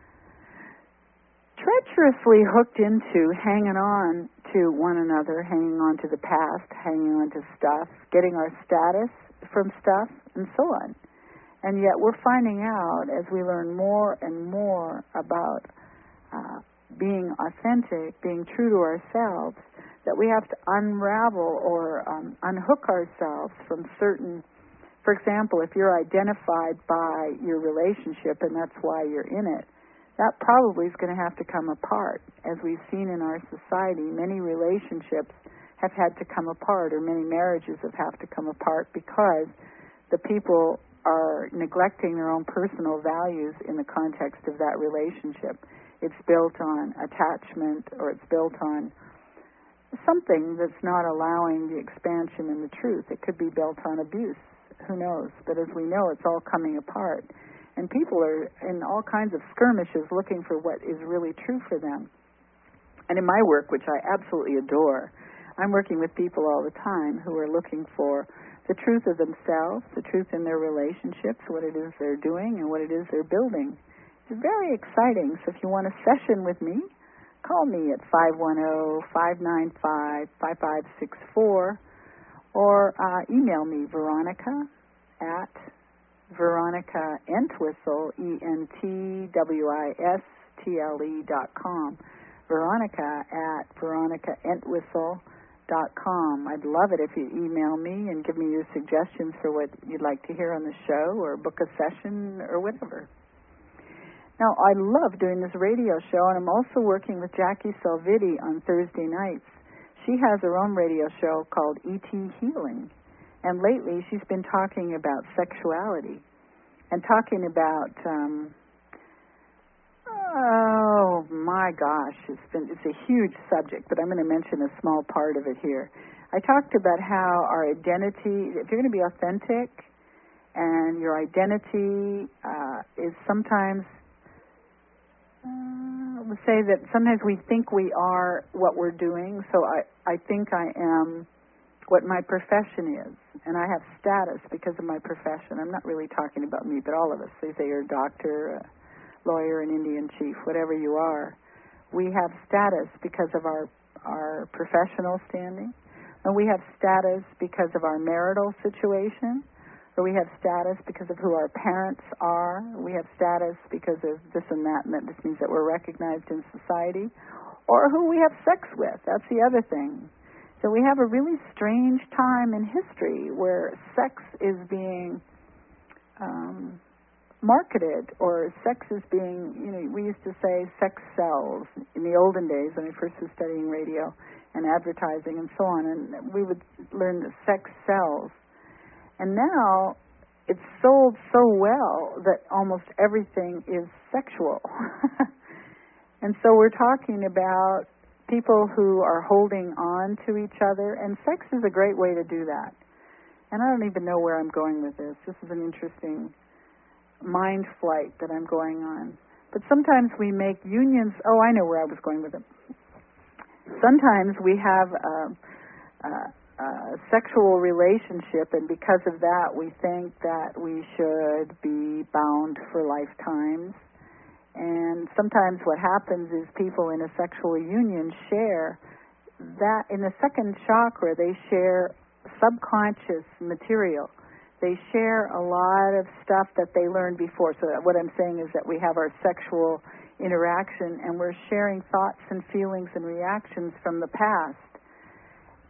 treacherously hooked into hanging on to one another, hanging on to the past, hanging on to stuff, getting our status from stuff, and so on. And yet we're finding out as we learn more and more about being authentic, being true to ourselves, that we have to unravel or unhook ourselves from certain, for example, if you're identified by your relationship and that's why you're in it, that probably is going to have to come apart. As we've seen in our society, many relationships have had to come apart, or many marriages have had to come apart because the people are neglecting their own personal values in the context of that relationship. It's built on attachment, or it's built on something that's not allowing the expansion and the truth. It could be built on abuse. Who knows? But as we know, it's all coming apart. And people are in all kinds of skirmishes looking for what is really true for them. And in my work, which I absolutely adore, I'm working with people all the time who are looking for the truth of themselves, the truth in their relationships, what it is they're doing, and what it is they're building. It's very exciting. So if you want a session with me, call me at 510-595-5564 or email me, Veronica at Veronica Entwistle, ENTWISTLE.com. Veronica at VeronicaEntwistle.com. I'd love it if you email me and give me your suggestions for what you'd like to hear on the show, or book a session, or whatever. Now, I love doing this radio show, and I'm also working with Jackie Salviti on Thursday nights. She has her own radio show called E.T. Healing. And lately, she's been talking about sexuality and talking about, oh my gosh, it's a huge subject, but I'm going to mention a small part of it here. I talked about how our identity, if you're going to be authentic, and your identity is sometimes, let's say that sometimes we think we are what we're doing, so I think I am what my profession is, and I have status because of my profession. I'm not really talking about me, but all of us. They say you're a doctor, a lawyer, an Indian chief, whatever you are. We have status because of our professional standing, and we have status because of our marital situation, or we have status because of who our parents are. We have status because of this and that just means that we're recognized in society, or who we have sex with. That's the other thing. So we have a really strange time in history where sex is being marketed, or sex is being, we used to say sex sells in the olden days when I first was studying radio and advertising and so on, and we would learn that sex sells. And now it's sold so well that almost everything is sexual. And so we're talking about people who are holding on to each other, and sex is a great way to do that. And I don't even know where I'm going with this. This is an interesting mind flight that I'm going on. But sometimes we make unions. Oh, I know where I was going with it. Sometimes we have a sexual relationship, and because of that we think that we should be bound for lifetimes. And sometimes what happens is people in a sexual union share that in the second chakra, they share subconscious material. They share a lot of stuff that they learned before. So what I'm saying is that we have our sexual interaction and we're sharing thoughts and feelings and reactions from the past.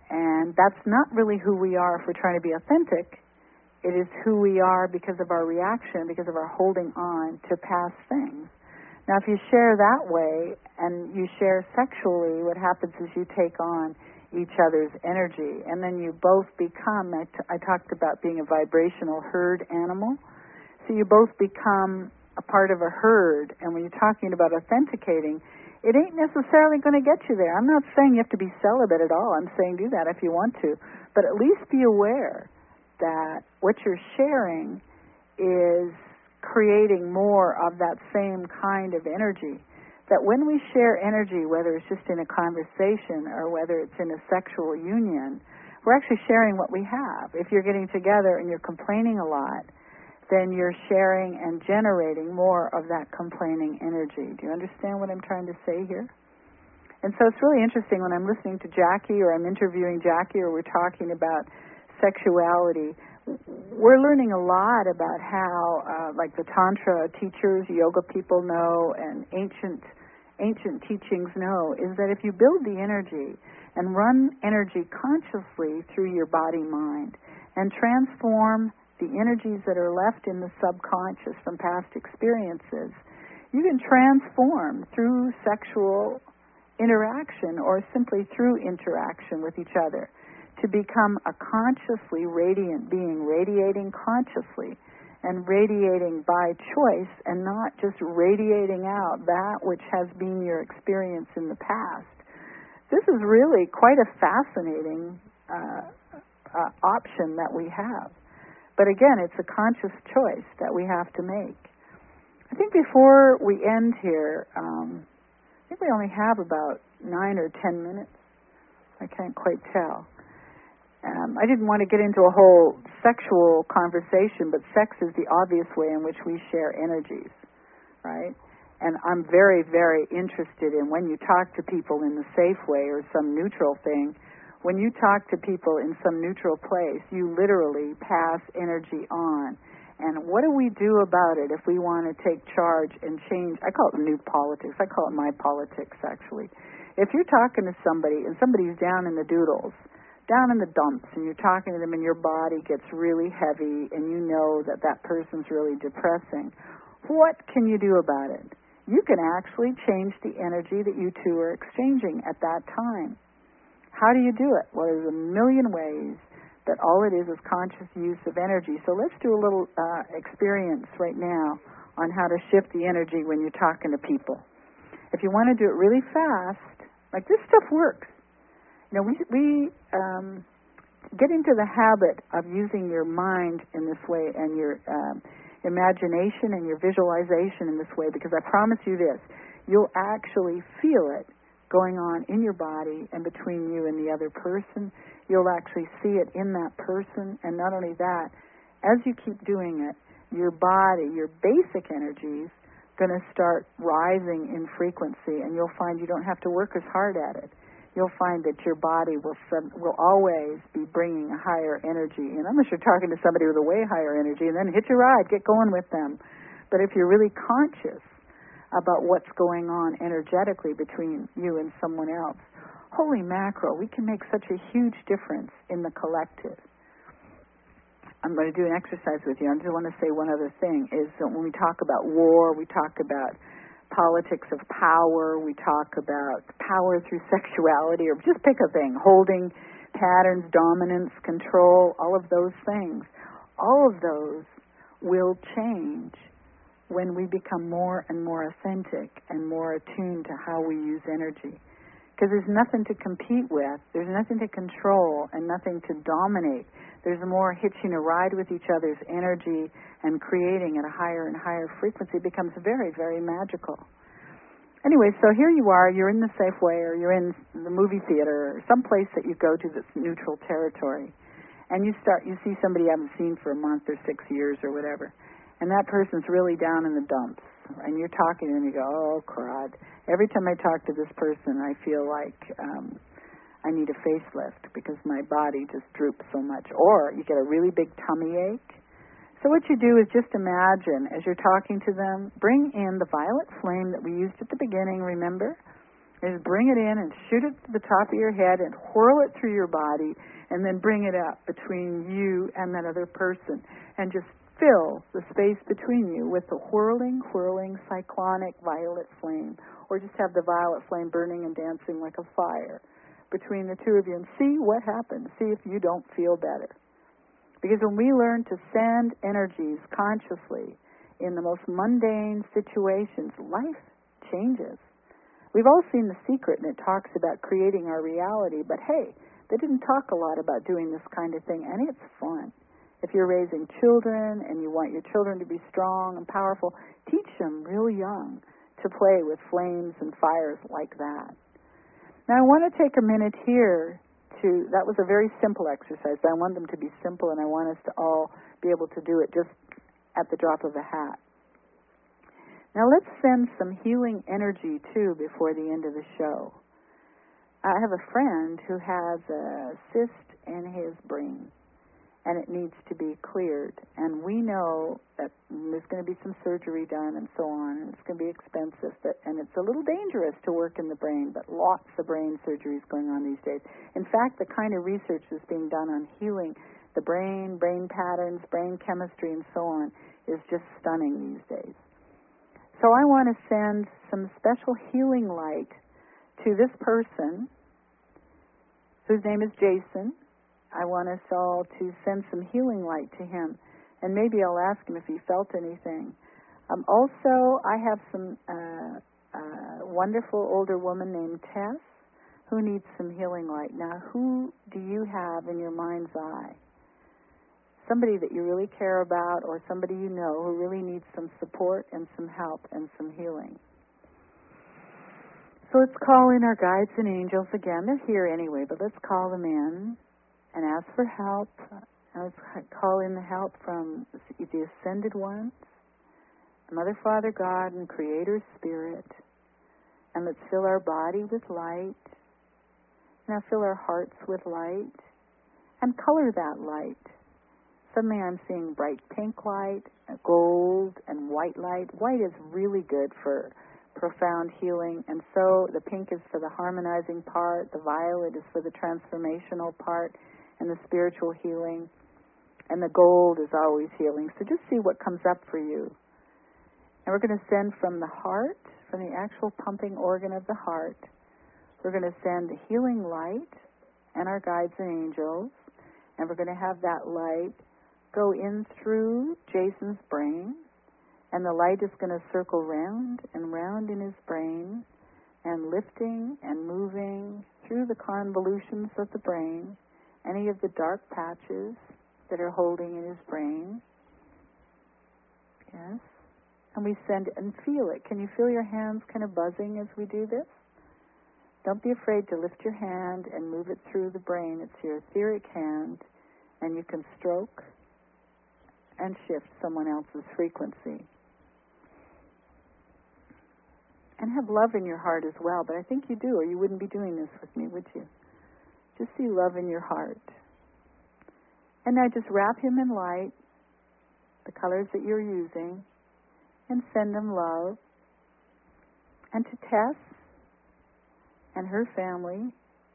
And that's not really who we are if we're trying to be authentic. It is who we are because of our reaction, because of our holding on to past things. Now, if you share that way and you share sexually, what happens is you take on each other's energy, and then you both become, I talked about being a vibrational herd animal, so you both become a part of a herd. And when you're talking about authenticating, it ain't necessarily going to get you there. I'm not saying you have to be celibate at all. I'm saying do that if you want to, but at least be aware that what you're sharing is creating more of that same kind of energy. That when we share energy, whether it's just in a conversation or whether it's in a sexual union, we're actually sharing what we have. If you're getting together and you're complaining a lot, then you're sharing and generating more of that complaining energy. Do you understand what I'm trying to say here? And so it's really interesting when I'm listening to Jackie or I'm interviewing Jackie or we're talking about sexuality, we're learning a lot about how, like the Tantra teachers, yoga people know, and ancient teachings know, is that if you build the energy and run energy consciously through your body-mind and transform the energies that are left in the subconscious from past experiences, you can transform through sexual interaction or simply through interaction with each other to become a consciously radiant being, radiating consciously and radiating by choice and not just radiating out that which has been your experience in the past. This is really quite a fascinating option that we have. But again, it's a conscious choice that we have to make. I think before we end here, I think we only have about 9 or 10 minutes. I can't quite tell. I didn't want to get into a whole sexual conversation, but sex is the obvious way in which we share energies, right? And I'm very, very interested in when you talk to people in the safe way or some neutral thing, when you talk to people in some neutral place, you literally pass energy on. And what do we do about it if we want to take charge and change? I call it new politics. I call it my politics, actually. If you're talking to somebody and somebody's down in the doodles, down in the dumps, and you're talking to them and your body gets really heavy and you know that that person's really depressing, what can you do about it? You can actually change the energy that you two are exchanging at that time. How do you do it? Well, there's a million ways, but all it is conscious use of energy. So let's do a little experience right now on how to shift the energy when you're talking to people. If you want to do it really fast, like this stuff works. You know, we get into the habit of using your mind in this way and your imagination and your visualization in this way, because I promise you this, you'll actually feel it going on in your body and between you and the other person. You'll actually see it in that person, and not only that, as you keep doing it, your body, your basic energies, going to start rising in frequency, and you'll find you don't have to work as hard at it. You'll find that your body will always be bringing a higher energy. And unless you're talking to somebody with a way higher energy, and then hit your ride, get going with them. But if you're really conscious about what's going on energetically between you and someone else, holy mackerel, we can make such a huge difference in the collective. I'm going to do an exercise with you. I just want to say one other thing, is that when we talk about war, we talk about politics of power, we talk about power through sexuality, or just pick a thing, holding patterns, dominance, control, all of those things. All of those will change when we become more and more authentic and more attuned to how we use energy. Because there's nothing to compete with, there's nothing to control, and nothing to dominate. There's more hitching a ride with each other's energy and creating at a higher and higher frequency. It becomes very, very magical. Anyway, so here you are, you're in the Safeway, or you're in the movie theater, or some place that you go to that's neutral territory. And you see somebody you haven't seen for a month or 6 years or whatever. And that person's really down in the dumps. And you're talking to them, you go, oh, crud. Every time I talk to this person, I feel like I need a facelift because my body just droops so much. Or you get a really big tummy ache. So what you do is just imagine, as you're talking to them, bring in the violet flame that we used at the beginning, remember? is bring it in and shoot it to the top of your head and whirl it through your body, and then bring it up between you and that other person, and just fill the space between you with the whirling, cyclonic violet flame, or just have the violet flame burning and dancing like a fire between the two of you, and see what happens. See if you don't feel better. Because when we learn to send energies consciously in the most mundane situations, life changes. We've all seen The Secret, and it talks about creating our reality, but hey, they didn't talk a lot about doing this kind of thing, and it's fun. If you're raising children and you want your children to be strong and powerful, teach them real young to play with flames and fires like that. Now, I want to take a minute here that was a very simple exercise. I want them to be simple, and I want us to all be able to do it just at the drop of a hat. Now, let's send some healing energy, too, before the end of the show. I have a friend who has a cyst in his brain, and it needs to be cleared. And we know that there's going to be some surgery done and so on, and it's going to be expensive, and it's a little dangerous to work in the brain, but lots of brain surgery is going on these days. In fact, the kind of research that's being done on healing the brain patterns, brain chemistry, and so on is just stunning these days. So I want to send some special healing light to this person, whose name is Jason. I want us all to send some healing light to him, and maybe I'll ask him if he felt anything. Also, I have some wonderful older woman named Tess who needs some healing light. Now, who do you have in your mind's eye? Somebody that you really care about, or somebody you know who really needs some support and some help and some healing. So let's call in our guides and angels again. They're here anyway, but let's call them in and ask for help. And let's call in the help from the Ascended Ones, Mother, Father, God, and Creator Spirit. And let's fill our body with light. Now fill our hearts with light and color that light. Suddenly I'm seeing bright pink light, gold, and white light. White is really good for profound healing, and so the pink is for the harmonizing part, the violet is for the transformational part, and the spiritual healing, and the gold is always healing. So just see what comes up for you. And we're going to send from the heart, from the actual pumping organ of the heart, we're going to send the healing light and our guides and angels, and we're going to have that light go in through Jason's brain, and the light is going to circle round and round in his brain, and lifting and moving through the convolutions of the brain, any of the dark patches that are holding in his brain. Yes. And we send it and feel it. Can you feel your hands kind of buzzing as we do this? Don't be afraid to lift your hand and move it through the brain. It's your etheric hand, and you can stroke and shift someone else's frequency. And have love in your heart as well, but I think you do, or you wouldn't be doing this with me, would you? Just see love in your heart. And now just wrap him in light, the colors that you're using, and send him love. And to Tess and her family,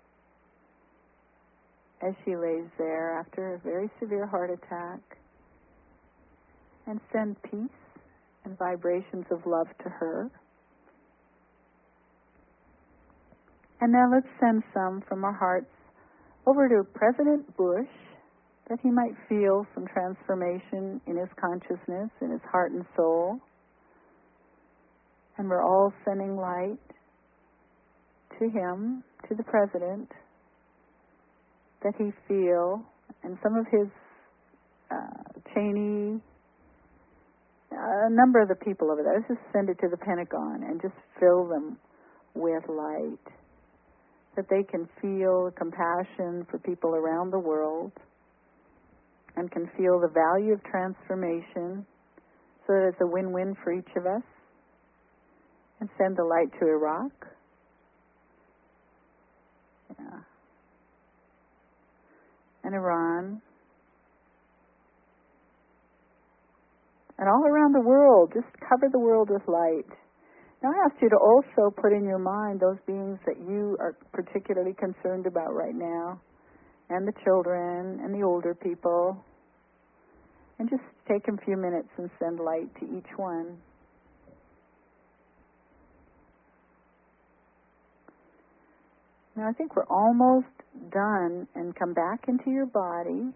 as she lays there after a very severe heart attack, and send peace and vibrations of love to her. And now let's send some from our hearts over to President Bush, that he might feel some transformation in his consciousness, in his heart and soul. And we're all sending light to him, to the President, that he feel, and some of his Cheney, a number of the people over there. Let's just send it to the Pentagon and just fill them with light, that they can feel compassion for people around the world and can feel the value of transformation, so that it's a win-win for each of us. And send the light to Iraq. Yeah. And Iran. And all around the world, just cover the world with light. Now I asked you to also put in your mind those beings that you are particularly concerned about right now, and the children, and the older people, and just take a few minutes and send light to each one. Now I think we're almost done, and come back into your body.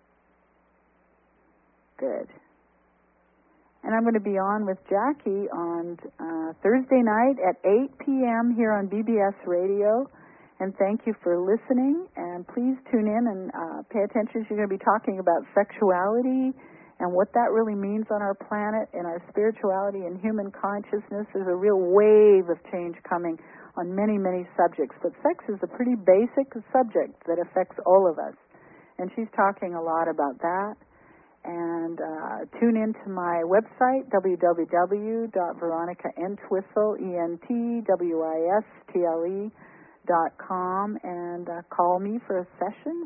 Good. And I'm going to be on with Jackie on Thursday night at 8 p.m. here on BBS Radio. And thank you for listening. And please tune in and pay attention. She's going to be talking about sexuality and what that really means on our planet and our spirituality and human consciousness. There's a real wave of change coming on many, many subjects. But sex is a pretty basic subject that affects all of us. And she's talking a lot about that. And tune in to my website, www.veronicaentwistle.com, and call me for a session,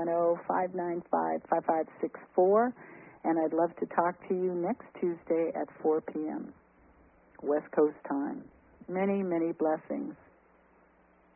510-595-5564. And I'd love to talk to you next Tuesday at 4 p.m. West Coast time. Many, many blessings.